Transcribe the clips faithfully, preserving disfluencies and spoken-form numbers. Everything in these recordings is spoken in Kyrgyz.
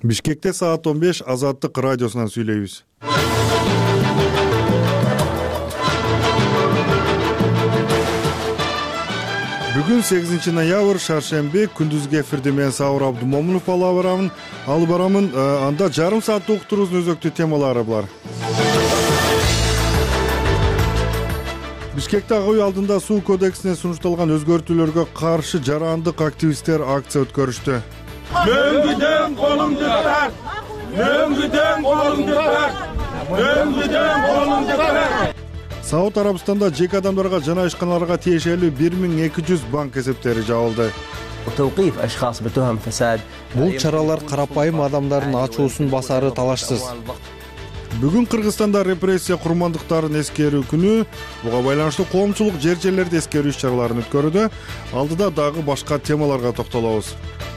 Бишкекте саат он беш Азаттык радиосунан сүйлөйбүз. Бүгүн сегизинчи ноябрь шаршемби, күндүзгү эфирде мен Сауыр Абдумомунов алып барамын. Алып барамын, анда жарым саат уктуруубуздун өзөктүү темалары бар. Бишкекте ак үй алдында суу кодексине сунушталган өзгөртүүлөргө каршы жарандык активисттер акция өткөрүштү. Мөңгүдөн колуңду тарт! Мөңгүдөн колуңду тарт! Мөңгүдөн колуңду тарт! Сауд Арабстанда жеке адамдарга жана ишканаларга тиешелүү бир миң эки жүз банк эсептери жабылды. Бул чаралар карапайым адамдардын ачуусун басары талашсыз. Бүгүн Кыргызстанда репрессия курмандыктарын эскерүү күнү. Буга байланыштуу коомчулук жер жерлерде эскерүү иш-чараларын өткөрүүдө. Алдыда дагы башка темаларга токтолобуз.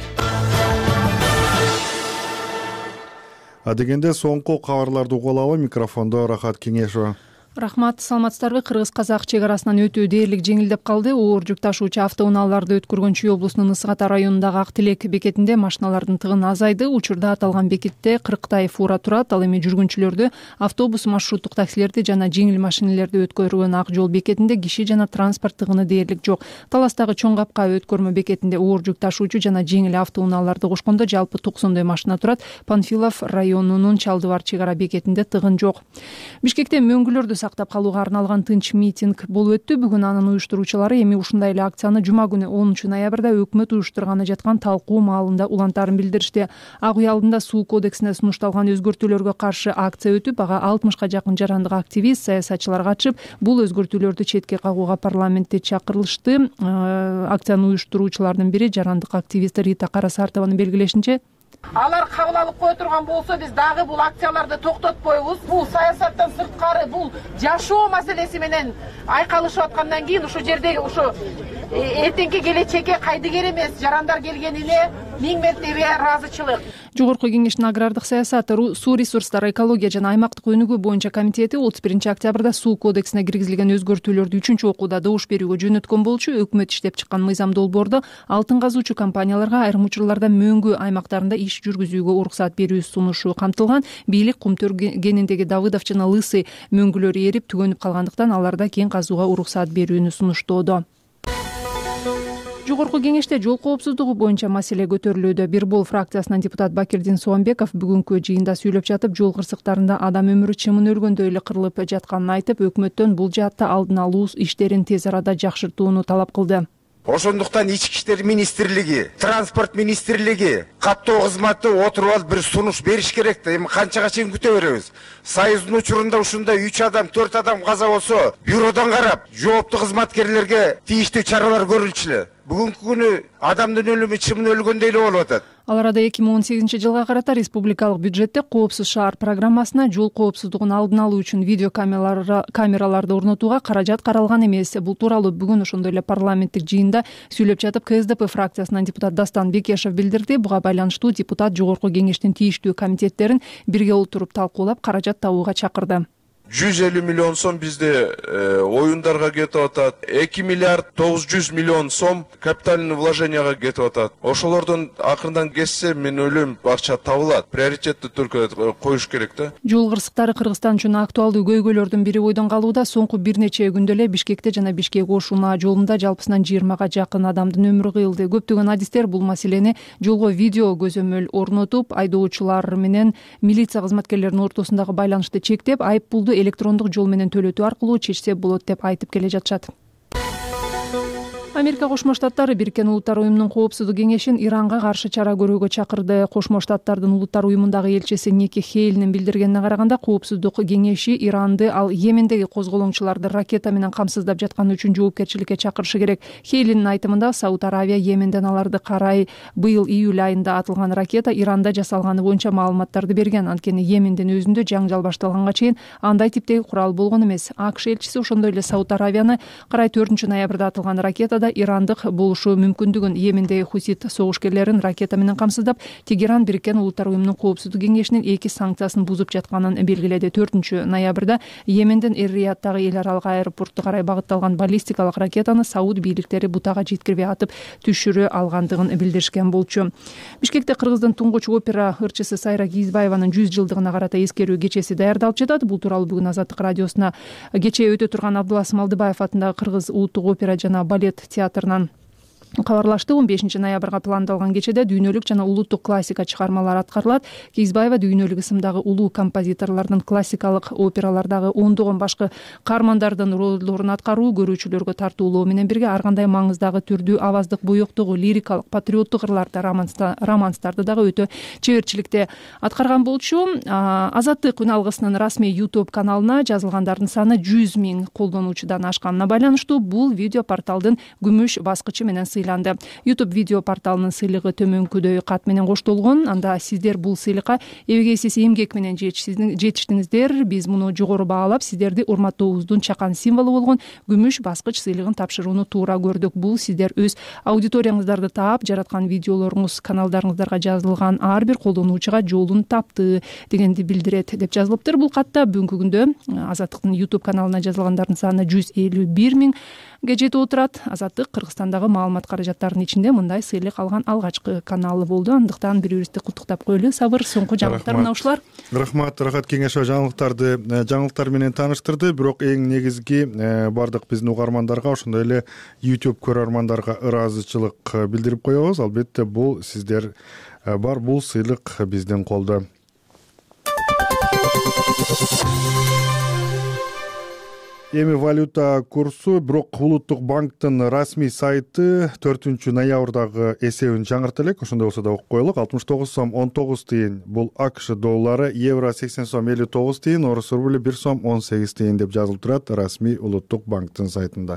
Адегенде соңку кабарларды угулабы, микрофондо Рахат Кеңешова. Рахмат, саламатсыздарбы? Кыргыз-казак чек арасынан өтүү дээрлик жеңилдеп калды. Оор жүк ташуучу автоунааларды өткөргөн Чүй облусунун Ысык Ата районундагы Ак Тилек бекетинде машиналардын тыгыны азайды. Учурда аталган бекетте кырктай фура турат. Ал эми жүргүнчүлөрдү, автобус, маршруттук таксилерди жана жеңил машинелерди өткөргөн Ак Жол бекетинде киши жана транспорт тыгыны дээрлик жок. Таластагы Чоң Капка өткөрмө бекетинде оор жүк ташуучу жана жеңил автоунааларды кошкондо жалпы токсондой машина турат. Панфилов районунун Чалдыбар чек ара бекетинде тыгын жок. Бишкекте мөңгүлөрдү сактап калууга арналган тынч митинг болуп өттү. Бүгүн анын уюштуруучулары эми ушундай эле акцияны жума күнү онунчу ноябрда өкмөт уюштурганы жаткан талкуу маалында улантаарын билдиришти. Ак үй алдында суу кодексине сунушталган өзгөртүүлөргө каршы акция өтүп, ага алтымышка жакын жарандык активист, саясатчылар катышып, бул өзгөртүүлөрдү четке кагууга парламентте чакырылышты. Акцияны уюштуруучулардын бири жарандык активист Рита Карасартованын белгилешинче, алар кабыл алып кое турган болсо, биз дагы бул акцияларды токтотпойбуз. Бул саясаттан сырткары, бул жашоо маселеси менен айкалышып аткандан кийин ушул жердеги ушу эртеңки келечекке кайдыгер эмес жарандар келгенине миң мертебе ыраазычылык. Жогорку кеңештин агрардык саясаты, суу ресурстары, экология жана аймактык өнүгүү боюнча комитети отуз биринчи октябрда суу кодексине киргизилген өзгөртүүлөрдү үчүнчү окууда добуш берүүгө жөнөткөн болчу. Өкмөт иштеп чыккан мыйзам долбоордо алтын казуучу компанияларга айрым учурларда мөңгү аймактарында иш жүргүзүүгө уруксат берүү сунушу камтылган. Бийлик кум төргениндеги Давыдов жана Лысый мөңгүлөрү эрип түгөнүп калгандыктан аларда кен казууга уруксат берүүнү сунуштоодо. Жогорку кеңеште жол коопсуздугу боюнча маселе көтөрүлүүдө. Бирбол фракциясынан депутат Бакирдин Соомбеков бүгүнкү жыйында сүйлөп жатып, жол кырсыктарында адам өмүрү чымын өлгөндөй эле кырылып жатканын айтып, өкмөттөн бул жаатта алдын алуу иштерин тез арада жакшыртууну талап кылды. Ошондуктан Ички иштер министрлиги, транспорт министрлиги каттоо кызматы отуруп алып бир сунуш бериш керек да. Эми канчага чейин күтө беребиз? Союздун учурунда ушундай үч адам, төрт адам каза болсо, бюродон карап, жооптуу кызматкерлерге тийиштүү чаралар көрүлчү. Бүгүнкү күнү адамдын өлүмү чымын өлгөндөй эле болуп атат. Ал арада эки миң он сегизинчи жылга карата республикалык бюджетте коопсуз шаар программасына жол коопсуздугун алдын алуу үчүн видео камераларды орнотууга каражат каралган эмес. Бул тууралуу бүгүн ошондой эле парламенттик жыйында сүйлөп жатып, КСДП фракциясынан депутат Дастан Бекешев билдирди. Буга байланыштуу депутат жогорку кеңештин тийиштүү комитеттерин бирге отуруп талкуулап каражат табууга чакырды. жүз элүү миллион сом бизде оюндарга кетип атат. эки миллиард тогуз жүз миллион сом капитальный вложенияга кетип атат. Ошолордун акырындан кессе, мен ойлойм, акча табылат. Приоритетти только коюш керек да. Жол кырсыктары Кыргызстан үчүн актуалдуу көйгөйлөрдүн бири бойдон калууда. Соңку бир нече күндө эле Бишкекте жана Бишкек-Ош-Унаа жолунда жалпысынан жыйырмага жакын адамдын өмүрү кыйылды. Көптөгөн адистер бул маселени жолго видео көзөмөл орнотуп, айдоочулар менен милиция кызматкерлеринин ортосундагы байланышты чектеп, айып пулду электрондук жол менен төлөтүү аркылуу чечсе болот деп айтып келе жатышат. Америка Кошмо Штаттары Бириккен Улуттар уюмунун коопсуздук кеңешин Иранга каршы чара көрүүгө чакырды. Кошмо Штаттардын Улуттар уюмундагы элчиси Ники Хейлинин билдиргенине караганда, коопсуздук кеңеши Иранды ал Йемендеги козголоңчуларды ракета менен камсыздап жатканы үчүн жоопкерчиликке чакырышы керек. Хейлинин айтымында, Сауд Аравия Йеменден аларды карай быйыл июль айында атылган ракета Иранда жасалганы боюнча маалыматтарды берген. Анткени Йемендин өзүндө жаңжал башталганга чейин андай типтеги курал болгон эмес. АКШ элчиси ошондой эле Сауд Аравияны карай төртүнчү ноябрда атылган ракетада да ирандык болушу мүмкүндүгүн, Йемендеги хусит согушкерлерин ракета менен камсыздап, Тегеран Бириккен Улуттар уюмунун коопсуздук кеңешинин эки санкциясын бузуп жатканын белгиледи. төртүнчү ноябрда Йемендин Эр-Рияттагы эл аралык аэропорту карай багытталган баллистикалык ракетаны Сауд бийликтери бутага жеткирбей атып түшүрө алгандыгын билдиришкен болчу. Бишкекте Кыргыздын туңгуч опера ырчысы Сайра Кийизбаеванын жүз жылдыгына карата эскерүү кечеси даярдалып жатат. Бул тууралуу бүгүн Азаттык радиосуна кечээ өтө турган Абдуласым Алдыбаев атындагы Кыргыз улуттук опера жана балет театрынан кабарлашты. он бешинчи ноябрга пландалган кечеде дүйнөлүк жана улуттук классика чыгармалар аткарылат. Кийизбаева дүйнөлүк ысымдагы улуу композиторлордун классикалык опералардагы ондогон башкы каармандардын ролдорун аткаруу, көрүүчүлөргө тартуулоо менен бирге ар кандай маңыздагы түрдүү аваздык, боёктогу, лирикалык, патриоттук ырларды, романстарды дагы өтө чеберчиликте аткарган болчу. Азаттык үн алгысынын расмий YouTube каналына жазылгандардын саны жүз миң колдонуучудан ашканына байланыштуу бул видео порталдын күмүш баскычы менен YouTube видео порталынын сыйлыгы төмөнкүдөй кат менен коштолгон. Анда сиздер бул сыйлыкка эбегейсиз эмгек менен жетиштиңиздер. Биз муну жогору баалап, сиздерди урматтообуздун чакан символу болгон күмүш баскыч сыйлыгын тапшырууну туура көрдүк. Бул сиздер өз аудиторияңыздарды таап, жараткан видеолоруңуз, каналдарыңыздарга жазылган ар бир колдонуучуга жолун тапты дегенди билдирет деп жазылыптыр. Бул катта бүгүнкү күндө Азаттыктын YouTube каналына жазылгандардын саны жүз элүү бир миңге жетип отурат. Азаттык Кыргызстандагы маалымат каражаттарынын ичинде мындай сыйлык алган алгачкы каналы болду. Андыктан бири-бирибизди куттуктап коелу. Сабыр, соңку жаңылыктар мына ушулар. Рахмат, Рахат Кеңешова жаңылыктарды жаңылыктар менен тааныштырды. Бирок эң негизги бардык биздин угармандарга, ошондой эле YouTube көрөрмандарга ыраазычылык билдирип коебуз. Албетте бул сиздер бар, бул сыйлык биздин колдо. Эми валюта курсу, бирок улуттук банктын расмий сайты төртүнчү ноябрдагы эсебин жаңырта элек. Ошондой болсо да окуп коелук. алтымыш тогуз сом он тогуз тыйын бул АКШ доллары, евро сексен сом элүү тогуз тыйын, орус рубль бир сом он сегиз тыйын деп жазылып турат расмий улуттук банктын сайтында.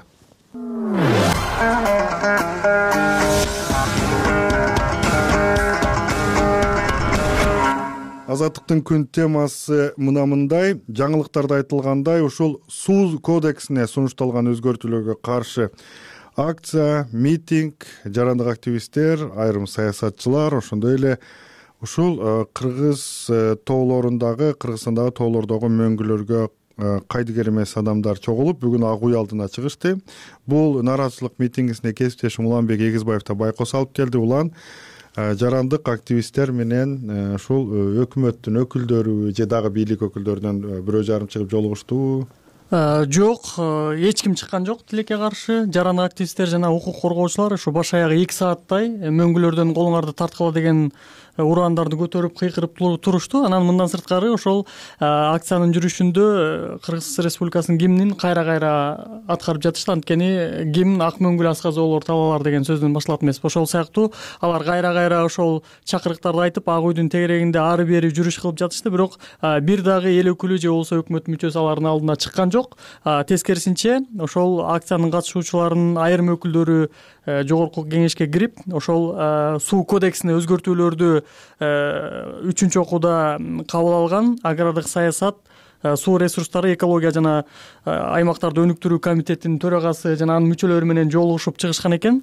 Азаттыктын күн темасы мына мындай. Жаңылыктарда айтылгандай, ушул суу кодексине сунушталган өзгөртүүлөргө каршы акция, митинг, жарандык активисттер, айрым саясатчылар, ошондой эле ушул кыргыз тоолорундагы, Кыргызстандагы тоолордогу мөңгүлөргө кайдыгер эмес адамдар чогулуп, бүгүн Ак үй алдына чыгышты. Бул нааразычылык митингисине кесиптешим Уланбек Эгизбаев да байкоос алып келди. Улан жарандык активисттер менен ушул өкмөттүн өкүлдөрү же дагы бийлик өкүлдөрүнөн бирөө жарым чыгып жолугуштубу? Жок, эч ким чыккан жок тилекке каршы. Жарандык активисттер жана укук коргоочулар ушу баш аягы эки сааттай мөңгүлөрдөн колуңарды тарткыла деген ураандарды көтөрүп кыйкырып турушту. Анан мындан сырткары ошол акциянын жүрүшүндө Кыргыз Республикасынын гимнин кайра-кайра аткарып жатышты. Анткени гимн ак мөңгүл асказоолор талалар деген сөздөн башталат эмеспи. Ошол сыяктуу алар кайра-кайра ошол чакырыктарды айтып, Ак үйдүн тегерегинде ары бери жүрүш кылып жатышты. Бирок бир дагы эл өкүлү же болбосо өкмөт мүчөсү алардын алдына чыккан жок. Тескерисинче ошол акциянын катышуучуларынын айрым өкүлдөрү жогорку кеңешке кирип, ошол суу кодексине өзгөртүүлөрдү үчүнчү окууда кабыл алган агрардык саясат, суу ресурстары, экология жана аймактарды өнүктүрүү комитетинин төрагасы жана анын мүчөлөрү менен жолугушуп чыгышкан экен.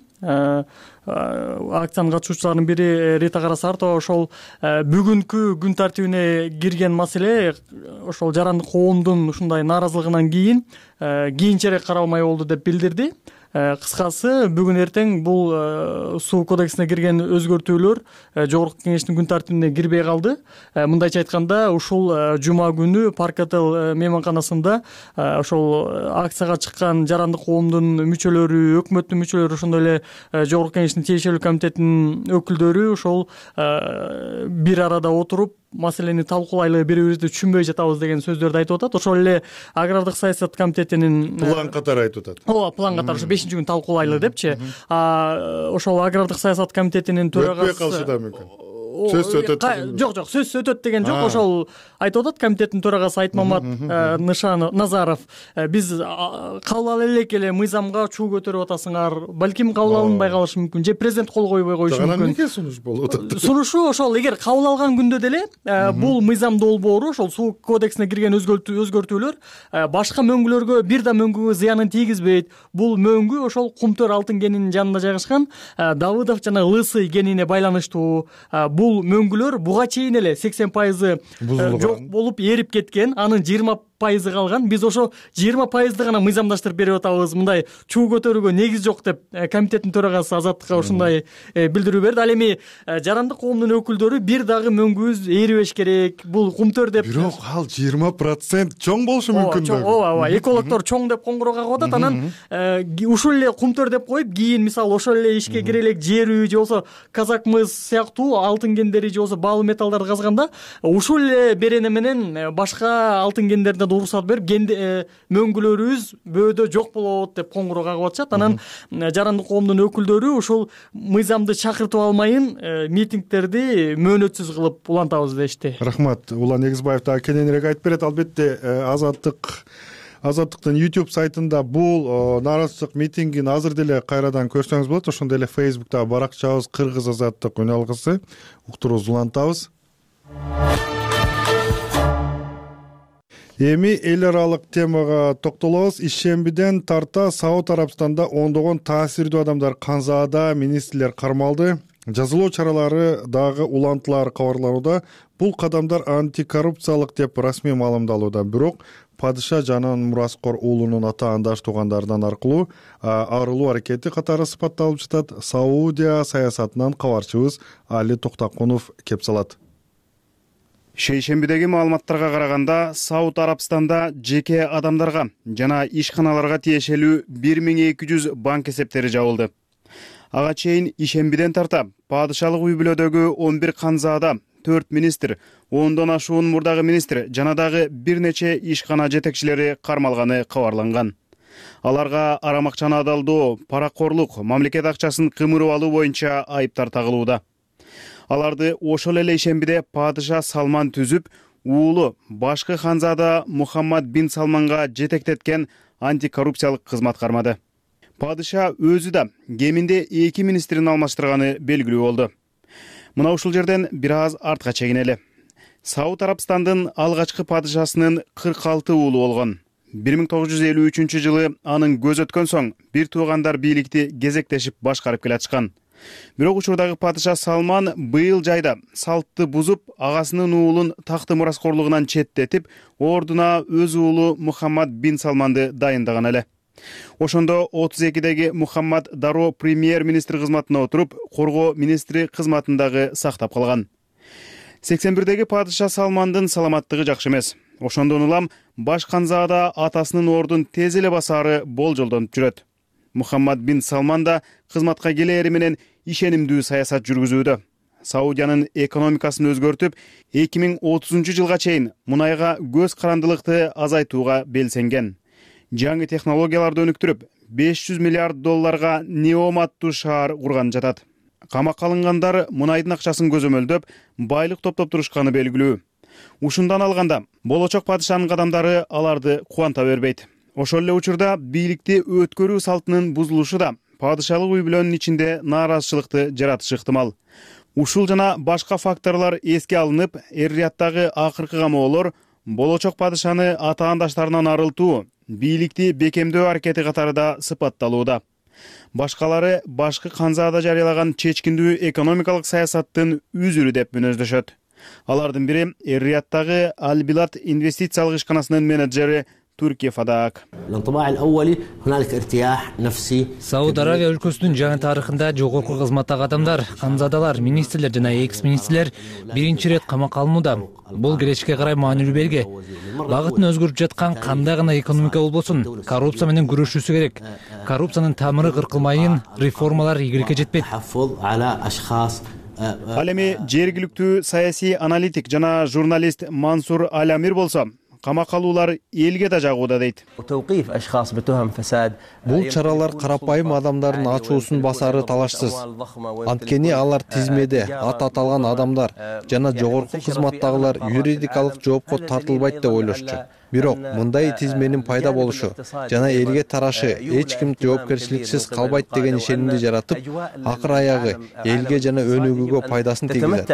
Акциянын катышуучуларынын бири Рита Карасартова ошол бүгүнкү күн тартибине кирген маселе ошол жарандык коомдун ушундай нааразылыгынан кийин кийинчерээк каралмай болду деп билдирди. Кыскасы, бүгүн эртең бул суу кодексине кирген өзгөртүүлөр жогорку кеңештин күн тартибине кирбей калды. Мындайча айтканда, ушул жума күнү Парк Отель мейманканасында ошол акцияга чыккан жарандык коомдун мүчөлөрү, өкмөттүн мүчөлөрү, ошондой эле жогорку кеңештин тиешелүү комитетинин өкүлдөрү ошол бир арада отуруп маселени талкуулайлы, бири-бирибизди түшүнбөй жатабыз деген сөздөрдү айтып атат. Ошол эле агрардык саясат комитетинин план катары айтып атат. Ооба, план катары ошо бешинчи күн талкуулайлы депчи. Ошол агрардык саясат комитетинин төрагасы өтпөй калышы да мүмкүн. сөзсүз өтөт деген. Жок жок, сөзсүз өтөт деген жок. Ошол айтып атат комитеттин төрагасы Айтмамат Нышан Назаров. Биз кабыл ала элек эле мыйзамга чуу көтөрүп атасыңар, балким кабыл алынбай калышы мүмкүн, же президент кол койбой коюшу мүмкүн. Жана эмне сунуш болуп атат? Сунушу ошол, эгер кабыл алган күндө деле бул мыйзамда долбоору, ошол суу кодексине кирген өзгөртүүлөр башка мөңгүлөргө бир да мөңгүгө зыянын тийгизбейт. Бул мөңгү ошол Кумтөр алтын кенинин жанында жайгашкан Давыдов жана Лысый кенине байланыштуу. Бул мөңгүлөр буга чейин эле сексен пайызы жок болуп эрип кеткен, анын жыйырма пайызы калган. Биз ошо жыйырма пайызды гана мыйзамдаштырып берип атабыз. Мындай чуу көтөрүүгө негиз жок деп комитеттин төрагасы Азаттыкка ушундай билдирүү берди. Ал эми жарандык коомдун өкүлдөрү бир дагы мөңгүбүз эрибеш керек, бул Кумтөр деп. Бирок ал жыйырма процент чоң болушу мүмкүн да. Ооба, ооба. Экологдор чоң деп коңгуроо кагып атат. Анан ушул эле Кумтөр деп коюп, кийин мисалы ошол эле ишке кире элек жерүү же болсо казак мыс сыяктуу алтын кендери же болсо баалуу металлдарды казганда ушул эле берене менен башка алтын кендерден уруксат берип, мөңгүлөрүбүз бөөдө жок болот деп коңгуроо кагып атышат. Анан жарандык коомдун өкүлдөрү ушул мыйзамды чакыртып алмайын митингдерди мөөнөтсүз кылып улантабыз дешти. Рахмат. Улан Эгизбаев дагы кененирээк айтып берет. Албетте Азаттык Азаттыктын YouTube сайтында бул нааразычылык митингин азыр деле кайрадан көрсөңүз болот. Ошондой эле Facebook'та баракчабыз Кыргыз Азаттык үн алгысы уктуруубузду улантабыз. Эми эл аралык темага токтолобуз. Ишембиден тарта Сауд Арабстанда ондогон таасирдүү адамдар, канзаада министрлер кармалды. Жазалоо чаралары дагы улантылары кабарланууда. Бул кадамдар антикоррупциялык деп расмий маалымдалууда. Бирок падыша Жанан Мураскор уулунун ата-андаш туугандарынан аркылуу арылуу аракети катары сыпатталып жатат. Саудия саясатынан кабарчыбыз Али Токтокунов кеп салат. Шейшембидеги маалыматтарга караганда, Сауд Арабстанда жеке адамдарга жана ишканаларга тиешелүү бир миң эки жүз банк эсептери жабылды. Ага чейин ишембиден тарта падышалык үй бүлөдөгү он бир канзаада төрт министр, ондон ашуун мурдагы министр жана дагы бир нече ишкана жетекчилери кармалганы кабарланган. Аларга арам акчаны адалдоо, паракорлук, мамлекет акчасын кымырып алуу боюнча айыптар тагылууда. Аларды ошол эле ишембиде падыша Салман түзүп, уулу башкы ханзада Мухаммад бин Салманга жетектеткен антикоррупциялык кызмат кармады. Падыша өзү да кеминде эки министрин алмаштырганы белгилүү болду. Мына ушул жерден бир аз артка чегинели. Сауд Арабстандын алгачкы падышасынын кырк алты уулу болгон. бир миң тогуз жүз элүү үчүнчү жылы анын көз өткөн соң бир туугандар бийликти кезектешип башкарып келатышкан. Бирок учурдагы падыша Салман быйыл жайда салтты бузуп, агасынын уулун такты мураскорлугунан четтетип, ордуна өз уулу Мухаммад бин Салманды дайындаган эле. Ошондо отуз экидеги Мухаммад дароо премьер-министр кызматына отуруп, коргоо министри кызматын дагы сактап калган. сексен бирдеги падыша Салмандын саламаттыгы жакшы эмес. Ошондон улам баш канзаада атасынын ордун тез эле басаары болжолдонуп жүрөт. Мухаммад бин Салман да кызматка келери менен ишенимдүү саясат жүргүзүүдө. Саудиянын экономикасын өзгөртүп, эки миң отузунчу жылга чейин мунайга көз карандылыкты азайтууга белсенген. Жаңы технологияларды өнүктүрүп, беш жүз миллиард долларга Неом аттуу шаар курган жатат. Камакка алынгандар мунайдын акчасын көзөмөлдөп, байлык топтоп турушканы белгилүү. Ушундан алганда, болочок падышанын кадамдары аларды кубанта бербейт. Ошол эле учурда бийликти өткөрүү салтынын бузулушу да падышалык үй бүлөнүн ичинде нааразычылыкты жаратышы ыктымал. Ушул жана башка факторлор эске алынып, эр-Рияттагы акыркы камоолор болочок падышаны ата-андаштарынан арылтуу, бийликти бекемдөө аракети катары да сыпатталууда. Башкалары башкы канзаада жарыялаган чечкиндүү экономикалык саясаттын үзүрү деп мүнөздөшөт. Алардын бири эр-Рияттагы Албилат инвестициялык ишканасынын менеджери Туркия Фадак. Сауд Аравия өлкөсүнүн жаңы тарыхында жогорку кызматтагы адамдар, канзадалар, министрлер жана экс-министрлер биринчи ирет камакка алынууда. Бул келечекке карай маанилүү белги. Багытын өзгөрүп жаткан кандай гана экономика болбосун, коррупция менен күрөшүүсү керек. Коррупциянын тамыры кыркылмайын, реформалар ийгиликке жетпейт. Ал эми жергиликтүү саясий аналитик жана журналист Мансур Алямир болсо, камакалуулар элге да жагууда дейт. Бул чаралар карапайым адамдардын ачуусун басары талашсыз. Анткени алар тизмеде ат аталган адамдар жана жогорку кызматтагылар юридикалык жоопко тартылбайт деп ойлошчу. Бирок мындай тизменин пайда болушу жана элге тарашы эч ким жоопкерчиликсиз калбайт деген ишенимди жаратып, акыр аягы элге жана өнүгүүгө пайдасын тийгизет.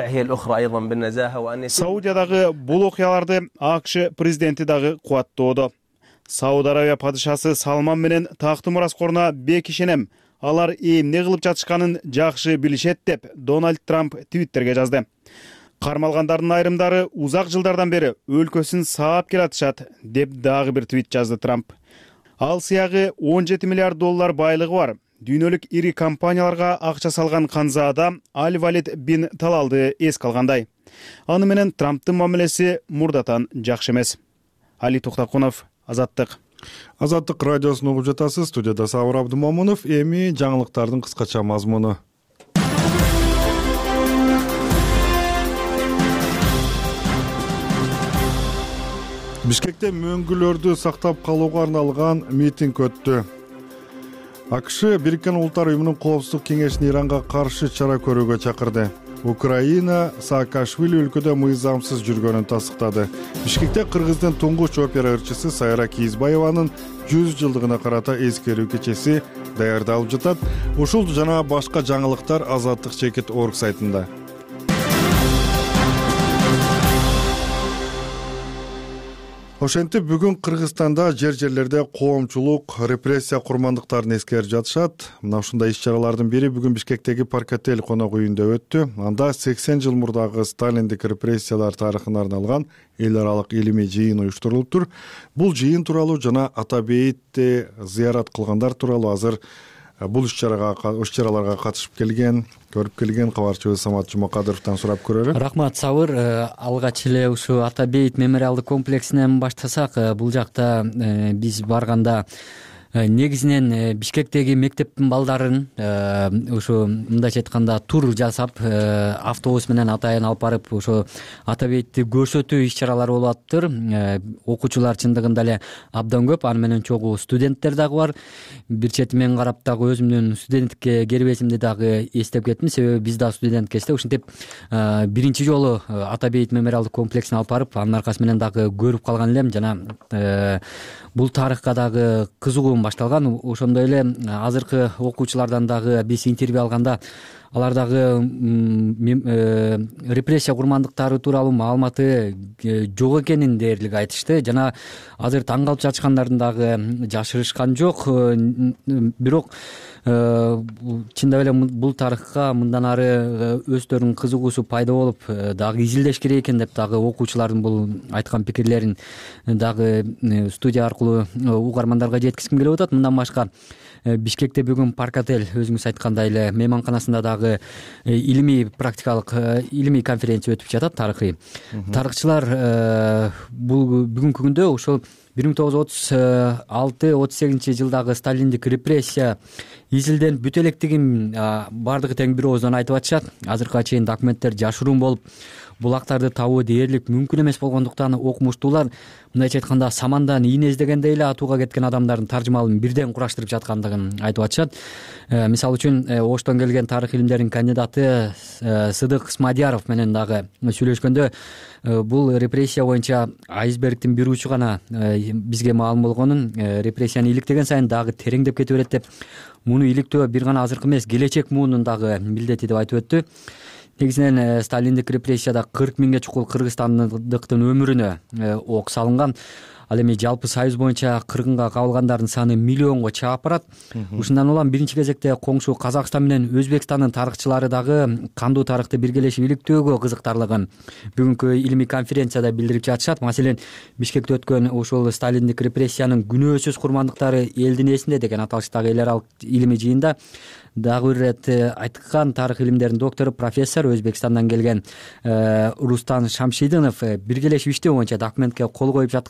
Саудиядагы бул окуяларды АКШ президенти дагы кубаттоодо. Сауд Арабия падышасы Салман менен такты мураскоруна бек ишенем. Алар эмне кылып жатышканын жакшы билишет деп Дональд Трамп Твиттерге жазды. Кармалгандардын айрымдары узак жылдардан бери өлкөсүн саап келатышат деп дагы бир твит жазды Трамп. Ал сыягы он жети миллиард доллар байлыгы бар. Дүйнөлүк ири компанияларга акча салган канзаада Аль Валид бин Талалды эске алгандай. Аны менен Трамптын мамилеси мурдатан жакшы эмес. Али Токтокунов, Азаттык. Азаттык радиосун угуп жатасыз. Студияда Сабыр Абдымомунов. Эми жаңылыктардын кыскача мазмуну. Бишкекте мөңгүлөрдү сактап калууга арналган митинг өттү. АКШ Бириккен Улуттар Уюмунун Коопсуздук кеңешин Иранга каршы чара көрүүгө чакырды. Украина Саакашвили өлкөдө мыйзамсыз жүргөнүн тастыктады. Бишкекте Кыргыздын туңгуч опера ырчысы Сайра Кийизбаеванын жүз жылдыгына карата эскерүү кечеси даярдалып жатат. Ушул жана башка жаңылыктар Азаттык чекит орг сайтында. Ошентип бүгүн Кыргызстанда жер-жерлерде коомчулук репрессия курмандыктарын эскерип жатышат. Мына ушундай иш-чаралардын бири бүгүн Бишкектеги Парк-отель конок үйүндө өттү. Анда сексен жыл мурдагы сталиндик репрессиялар тарыхына арналган эл аралык илимий жыйын уюштурулуптур. Бул жыйын тууралуу жана Ата бейитти зыярат кылгандар тууралуу азыр бул иш-чарага, иш-чараларга катышып келген, көрүп келген кабарчыбыз Самат Жумакадыровдон сурап көрөлү. Рахмат, Сабыр. Алгач эле ушу Ата бейит мемориалдык комплексинен баштасак, бул жакта биз барганда негизинен Бишкектеги мектептин балдарын ушу мындайча айтканда тур жасап автобус менен атайын алып барып ошо Ата бейтти көрсөтүү иш-чаралары болуп атыптыр. Окуучулар чындыгында эле абдан көп, аны менен чогуу студенттер дагы бар. Бир четимен карап дагы өзүмдүн студенттикке келбесимди дагы эстеп кеттим, себеби биз да студент кезде ушинтип биринчи жолу Ата бейит мемориалдык комплексине алып барып, анын аркасы менен дагы көрүп калган элем жана бул тарыхка дагы кызыгуум башталган. Ошондой эле азыркы окуучулардан дагы биз интервью алганда алар дагы репрессия курмандыктары тууралуу маалыматы жок экенин дээрлик айтышты жана азыр таң калып жатышкандарын дагы жашырышкан жок. Бирок чындап эле бул тарыхка мындан ары өздөрүнүн кызыгуусу пайда болуп дагы изилдеш керек экен деп дагы окуучулардын бул айткан пикирлерин дагы студия аркылуу угармандарга жеткизгим келип атат. Мындан башка Бишкекте бүгүн Парк-отель өзүңүз айткандай эле мейманканасында дагы илимий практикалык илимий конференция өтүп жатат, тарыхый. Тарыхчылар бул бүгүнкү күндө ошол бир миң тогуз жүз отуз алты отуз сегизинчи жылдагы сталиндик репрессия изилденип бүтө электигин баардыгы тең бир ооздон айтып атышат. Азыркыга чейин документтер жашыруун болуп, булактарды табуу дээрлик мүмкүн эмес болгондуктан окумуштуулар мындайча айтканда самандан ийне издегендей эле атууга кеткен адамдардын таржымалын бирден кураштырып жаткандыгын айтып атышат. Мисалы үчүн Оштон келген тарых илимдеринин кандидаты Сыдык Исмадияров менен дагы сүйлөшкөндө бул репрессия боюнча айсбергдин бир учу гана бизге маалым болгонун, репрессияны иликтеген сайын дагы тереңдеп кете берет деп, муну иликтөө бир гана азыркы эмес, келечек муунун дагы милдети деп айтып өттү. Негизинен сталиндик репрессияда кырк миңге чукул кыргызстандыктын өмүрүнө ок салынган. Ал эми жалпы союз боюнча кыргынга кабылгандардын саны миллионго чаап барат. Ушундан улам биринчи кезекте коңшу Казакстан менен Өзбекстандын тарыхчылары дагы кандуу тарыхты биргелешип иликтөөгө кызыктарлыгын бүгүнкү илимий конференцияда билдирип жатышат. Маселен, Бишкекте өткөн ошол сталиндик репрессиянын күнөөсүз курмандыктары элдин эсинде деген аталыштагы эл аралык илимий жыйында дагы бир ирет айткан тарых илимдеринин доктору, профессор, Өзбекстандан келген Рустан Шамшидинов биргелешип иштөө боюнча документке кол коюп жатканы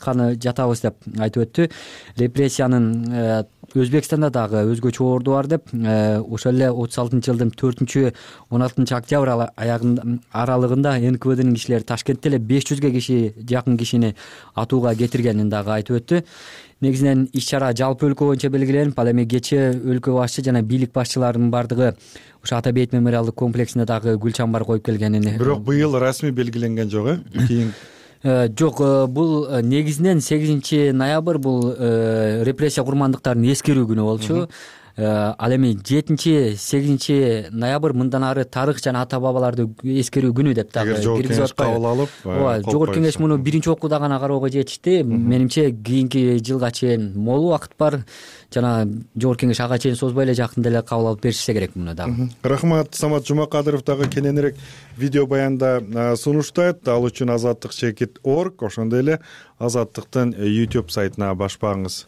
жатабыз деп айтып өттү. Репрессиянын Өзбекстанда дагы өзгөчө орду бар деп, ошол эле отуз алтынчы жылдын төртүнчү он алтынчы октябрь аягында аралыгында эн ка вэ днын кишилери Ташкентте эле беш жүзгө киши жакын кишини атууга кетиргенин дагы айтып өттү. Негизинен иш-чара жалпы өлкө боюнча белгиленип, ал эми кечээ өлкө башчы жана бийлик башчыларынын бардыгы ошо Ата бейит мемориалдык комплексине дагы гүл чамбар коюп келгенин. Бирок быйыл расмий белгиленген жок, э? Кийин жок, бул негизинен сегизинчи ноябрь бул репрессия курмандыктарын эскерүү күнү болчу. Ал эми жетинчи сегизинчи ноябрь мындан ары тарых жана ата бабаларды эскерүү күнү деп дагы киргизип атпайбы. Кабыл алып, ооба, жогорку кеңеш муну биринчи окууда гана кароого жетишти. Менимче кийинки жылга чейин молу убакыт бар жана жогорку кеңеш ага чейин созбой эле жакында эле кабыл алып беришсе керек муну дагы. Рахмат. Самат Жумакадыров дагы кененирээк видео баянда сунуштайт. Ал үчүн азаттык чекит точка орг, ошондой эле Азаттыктын YouTube сайтына башпаңыз.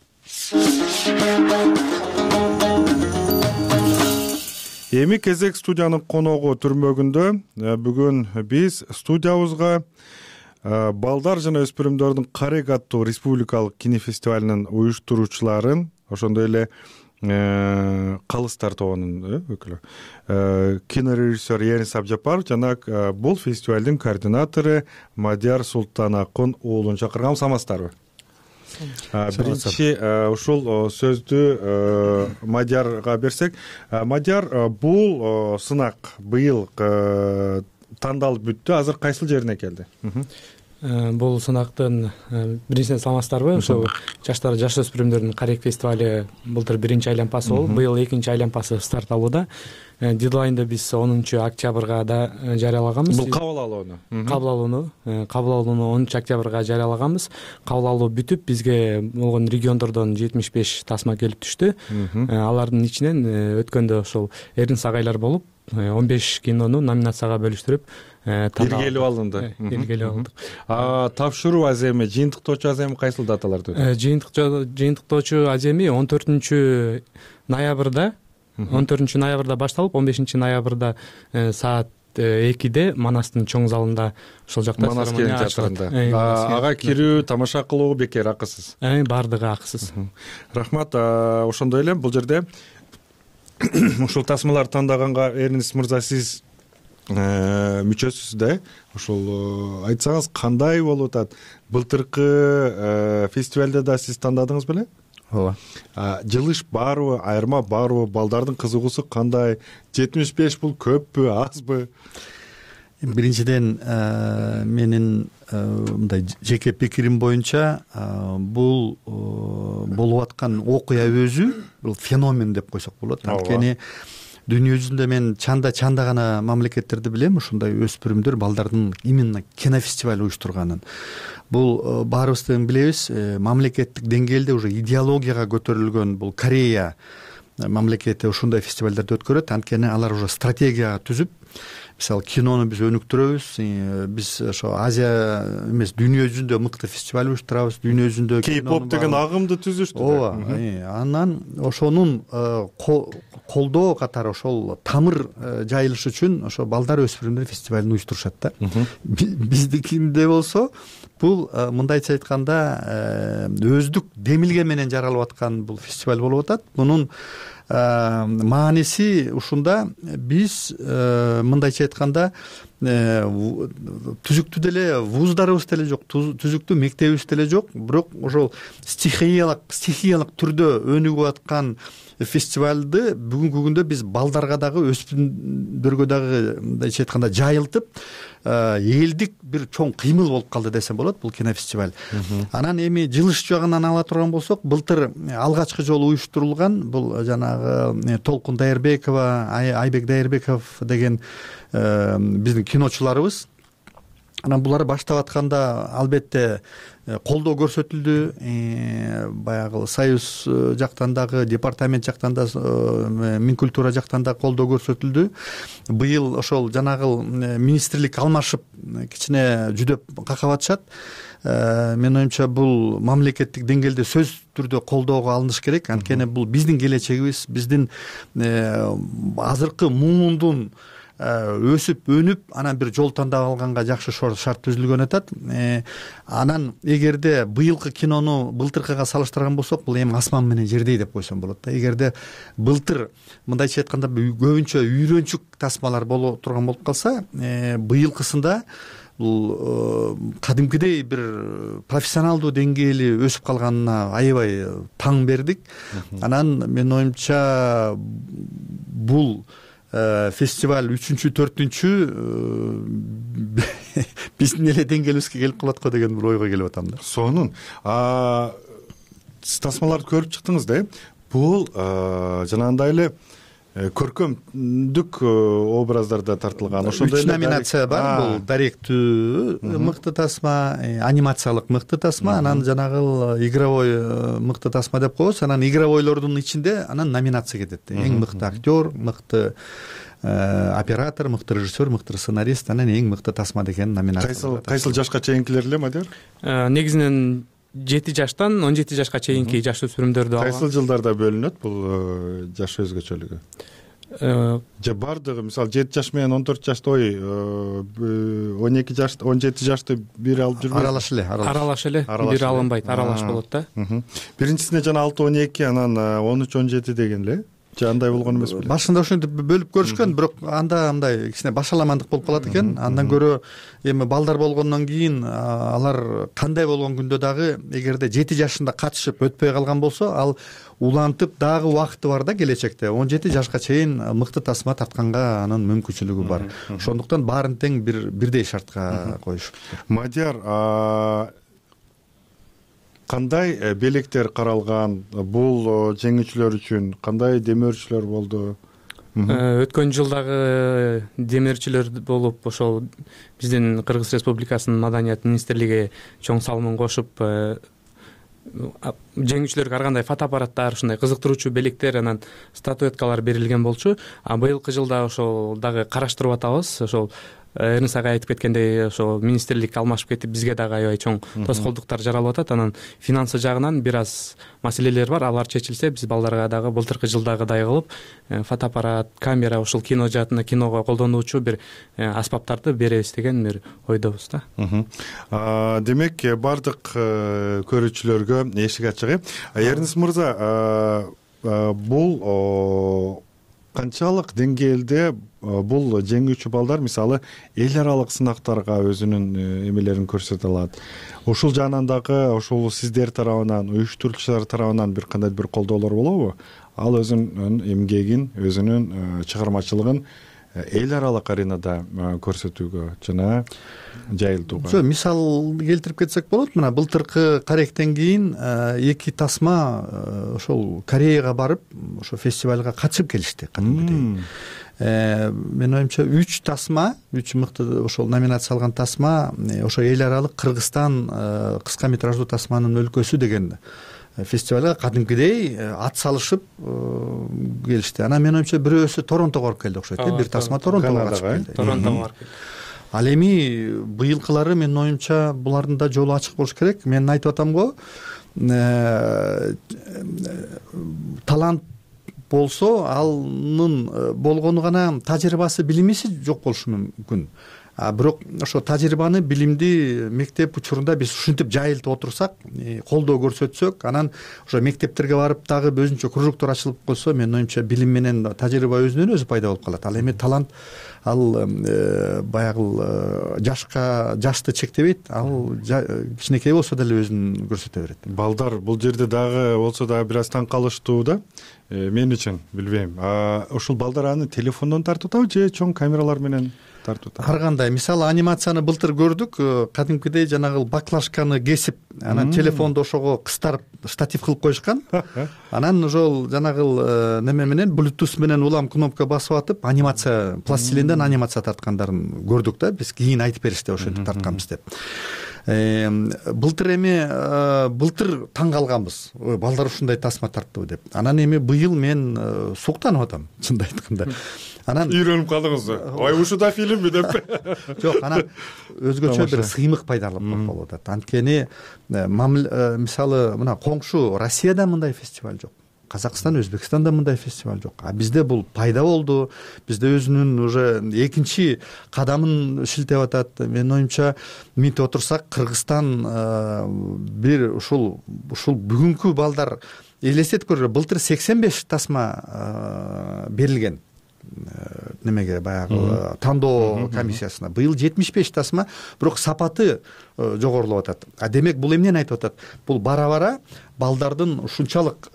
Эми кезек студиянын коногу түрмөгүндө. Бүгүн биз студиябызга балдар жана өспүрүмдөрдүн карек аттуу республикалык кинофестивалынын уюштуруучуларын, ошондой эле Калыстар тобунун өкүлү кинорежиссер Ернис Абжапаров жана бул фестивалдын координатору Мадияр Султанакун уулун чакырганбыз. Амансыздарбы? Биринчи ушул сөздү Мадиярга берсек. Мадияр, бул сынак быйыл тандалып бүттү. Азыр кайсыл жерине келди? Бул сынактын биринчиден саламатсыздарбы? Ошо жаштар жаш өспүрүмдөрдүн карек фестивали былтыр биринчи айланпасы болуп, быйыл экинчи айланпасы старт алууда. Дедлайнды биз онунчу октябрга да жарыялаганбыз. Бул кабыл алууну. Кабыл алууну, кабыл алууну онунчу октябрга жарыялаганбыз. Кабыл алуу бүтүп, бизге болгон региондордон жетимиш беш тасма келип түштү. Алардын ичинен өткөндө ошол Эрнис агайлар болуп, он беш кинону номинацияга бөлүштүрүп белгилеп алынды. Белгилеп алдык. Тапшыруу аземи, жыйынтыктоочу аземи кайсыл даталарда өтөт? Жыйынтыктоочу аземи он төртүнчү ноябрда он төртүнчү ноябрда башталып, он бешинчи ноябрда саат экиде Манастын чоң залында ошол жакта Манас келин жаатында. Ага кирүү, тамаша кылуу бекер, акысыз. Бардыгы акысыз. Рахмат. Ошондой эле бул жерде ушул тасмаларды тандаганга Эрнис мырза, сиз мүчөсүз да, ошол айтсаңыз кандай болуп атат? Былтыркы фестивалда да сиз тандадыңыз беле? Ооба. Жылыш барбы, айырма барбы, балдардын кызыгуусу кандай? жетимиш беш бул көппү, азбы? Биринчиден менин мындай жеке пикирим боюнча бул болуп аткан окуя өзү бул феномен деп койсок болот. Анткени дүйнө жүзүндө мен чанда-чанда гана мамлекеттерди билем ушундай өспүрүмдөр балдардын именно кинофестиваль уюштурганын. Бул баарыбыз билебиз, мамлекеттик деңгээлде уже идеологияга көтөрүлгөн бул Корея мамлекети ушундай фестивалдерди өткөрөт. Анткени алар уже стратегия түзүп, мисалы кинону биз өнүктүрөбүз, биз ошо Азия эмес дүйнө жүзүндө мыкты фестиваль уюштурабыз, дүйнө жүзүндө кей-поп деген агымды түзүштү. Ооба. Анан ошонун колдоо катары ошол тамыр жайылыш үчүн ошо балдар өспүрүмдөр фестивалын уюштурушат да. Биздикинде болсо бул мындайча айтканда өздүк демилге менен жаралып аткан бул фестиваль болуп атат. Мунун мааниси ушунда, биз мындайча айтканда түзүктүү деле вуздарыбыз деле жок, түзүктүү мектебибиз деле жок, бирок ошол стихиялык стихиялык түрдө өнүгүп аткан фестивалды бүгүнкү күндө биз балдарга дагы өспүрүмдөргө дагы мындайча айтканда жайылтып, элдик бир чоң кыймыл болуп калды десем болот бул кинофестиваль. Анан эми жылыш жагынан ала турган болсок, былтыр алгачкы жолу уюштурулган бул жанагы Толкун Дайырбекова, Айбек Дайырбеков деген биздин киночуларыбыз. Анан булар баштап атканда албетте колдоо көрсөтүлдү. Баягы Союз жактан дагы, департамент жактан да, Минкультура жактан да колдоо көрсөтүлдү. Быйыл ошол жанагы министрлик алмашып кичине жүдөп какап атышат. Мен оюмча бул мамлекеттик деңгээлде сөз түрдө колдоого алыныш керек. Анткени бул биздин келечегибиз, биздин азыркы муундун өсүп өнүп анан бир жол тандап алганга жакшы шарт түзүлгөн атат. Анан эгерде быйылкы кинону былтыркыга салыштырган болсок, бул эми асман менен жердей деп койсом болот да. Эгерде былтыр мындайча айтканда көбүнчө үйрөнчүк тасмалар боло турган болуп калса, быйылкысында бул кадимкидей бир профессионалдуу деңгээли өсүп калганына аябай таң бердик. Анан менин оюмча бул фестиваль үчүнчү, төртүнчү биздин эле деңгээлибизге келип калат го деген бир ойго келип атам да. Сонун сиз тасмаларды көрүп чыктыңыз да. Бул жанагындай эле көркөмдүк образдарда тартылган ошондой үч номинация бар. Бул даректүү мыкты тасма, анимациялык мыкты тасма, анан жанагы игровой мыкты тасма деп коебуз. Анан игровойлордун ичинде анан номинация кетет. Эң мыкты актер, мыкты оператор, мыкты режиссер, мыкты сценарист, анан эң мыкты тасма деген номинация. Кайсыл кайсыл жашка чейинкилер эле Мадияр? Негизинен жети жаштан он жети жашка чейинки жаш өспүрүмдөрдү алган. Кайсыл жылдарда бөлүнөт бул жаш өзгөчөлүгү? Же бардыгы, мисалы жети жаш менен он төрт жашты, ой, он эки жаш, он жети жашты бир алып жүрбөйт. Аралаш эле, аралаш эле, бир алынбайт, аралаш болот да. Биринчисине жана алты он эки, анан он үч он жети деген эле. Же андай болгон эмес беле? Башында ошентип бөлүп көрүшкөн, бирок анда андай кичине башаламандык болуп калат экен. Андан көрө эми балдар болгондон кийин алар кандай болгон күндө дагы эгерде жети жашында катышып өтпөй калган болсо, ал улантып дагы убакыты бар да келечекте. он жети жашка чейин мыкты тасма тартканга анын мүмкүнчүлүгү бар. Ошондуктан баарын тең бир бирдей шартка коюшуп. Мадияр, кандай белектер каралган? Бул жеңүүчүлөр үчүн кандай демөөрчүлөр болду? Өткөн жылдагы демөөрчүлөр болуп, ошол биздин Кыргыз Республикасынын Маданият министрлиги чоң салымын кошуп, жеңүүчүлөргө ар кандай фотоаппараттар, ушундай кызыктыруучу белектер, анан статуэткалар берилген болчу. А быйылкы жылда ошол дагы караштырып атабыз. Ошол Эрнис агай айтып кеткендей, ошо министрлик алмашып кетип, бизге дагы аябай чоң тоскоолдуктар жаралып атат. Анан финансы жагынан бир аз маселелер бар. Алар чечилсе, биз балдарга дагы былтыркы жылдагыдай кылып, фотоаппарат, камера, ушул кино жаатында киного колдонуучу бир аспаптарды беребиз деген бир ойдобуз да. Демек, бардык көрүүчүлөргө эшик ачык. Эрнис мырза, бул канчалык деңгээлде бул жеңүүчү балдар мисалы эл аралык сынактарга өзүнүн эмелерин көрсөтө алат? Ушул жагынан дагы ошол сиздер тарабынан, уюштуруучулар тарабынан бир кандай бир колдоолор болобу? Ал өзүнүн эмгегин, өзүнүн чыгармачылыгын эл аралык аренада көрсөтүүгө жана жайылтууга. Жо, мисал келтирип кетсек болот. Мына былтыркы Каректен кийин эки тасма ошол Кореяга барып, ошо фестивалга катышып келишти кадимкидей. Менин оюмча үч тасма, үч мыкты ошол номинация алган тасма ошо эл аралык Кыргызстан кыска метраждуу тасманын өлкөсү деген фестивалга кадимкидей ат салышып келишти. Анан менин оюмча бирөөсү Торонтого барып келди окшойт. Бир тасма Торонтого катышып келди. Торонтого барып келди. Ал эми быйылкылары менин оюмча булардын да жолу ачык болуш керек. Мен айтып атам го, талант болсо, анын болгону гана тажрыйбасы, билимиси жок болушу мүмкүн. А бирок ошо тажрыйбаны, билимди мектеп учурунда биз ушинтип жайылтып отурсак, колдоо көрсөтсөк, анан ошо мектептерге барып дагы өзүнчө кружоктор ачылып койсо, менин оюмча билим менен тажрыйба өзүнөн өзү пайда болуп калат. Ал эми талант ал баягы жашка жашты чектебейт, ал кичинекей болсо деле өзүн көрсөтө берет. Балдар бул жерде дагы болсо дагы бир аз таң калыштуу да. Мен үчүн билбейм. Ошол балдар аны телефондон тартып атабы же чоң камералар менен тартып атабы? Ар кандай. Мисалы анимацияны былтыр көрдүк, кадимкидей жанагы баклажканы кесип, анан телефонду ошого кыстарып штатив кылып коюшкан. Анан ошол жанагы неме менен Bluetooth менен улам кнопка басып атып, анимация пластилинден анимация тарткандарын көрдүк да. Биз кийин айтып беришти ошентип тартканбыз деп. Былтыр эми былтыр таң калганбыз. Ой, балдар ушундай тасма тарттыбы деп. Анан эми быйыл мен суктанып атам, чынын айтканда. Анан үйрөнүп калдыңызбы? Ой, ушуда фильмби деп. Жок, анан өзгөчө бир сыймык пайдаланып болуп атат. Анткени мисалы мына коңшу Россияда мындай фестиваль жок. Казакстан, Өзбекстанда мындай фестиваль жок. А бизде бул пайда болду. Бизде өзүнүн уже экинчи кадамын шилтеп атат. Менин оюмча, минтип отурсак, Кыргызстан бир ушул ушул бүгүнкү балдар элестетип көргүлө, былтыр сексен беш тасма берилген немеге, баягы тандоо комиссиясына. Быйыл жетимиш беш тасма, бирок сапаты жогорулап атат. А демек бул эмнени айтып атат? Бул бара-бара балдардын ушунчалык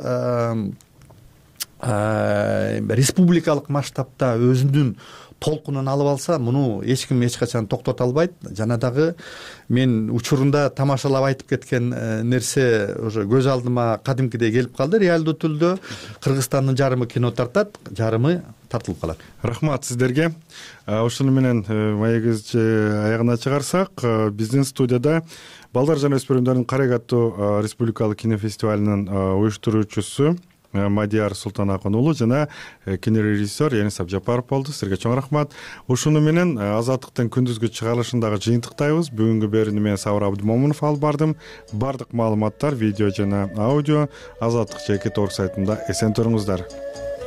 республикалык масштабта өзүнүн толкунун алып алса, муну эч ким эч качан токтото албайт. Жана дагы мен учурунда тамашалап айтып кеткен нерсе уже көз алдыма кадимкидей келип калды. Реалдуу түрдө Кыргызстандын жарымы кино тартат, жарымы тартылып калат. Рахмат сиздерге. Ошону менен маегибизди аягына чыгарсак, биздин студияда балдар жана өспүрүмдөрдүн карек аттуу республикалык кинофестивалынын уюштуруучусу Мадияр Султанакын уулу жана кинорежиссер Энис Абжапаров болду. Сизерге чоң рахмат. Ушуну менен Азаттыктын күндүзгү чыгарылышындагы жыйынтыктайбыз. Бүгүнкү берүүнү мен Сабыр Абдымомунов алып бардым. Бардык маалыматтар видео жана аудио Азаттык жеке торг сайтында. Эсен туруңуздар.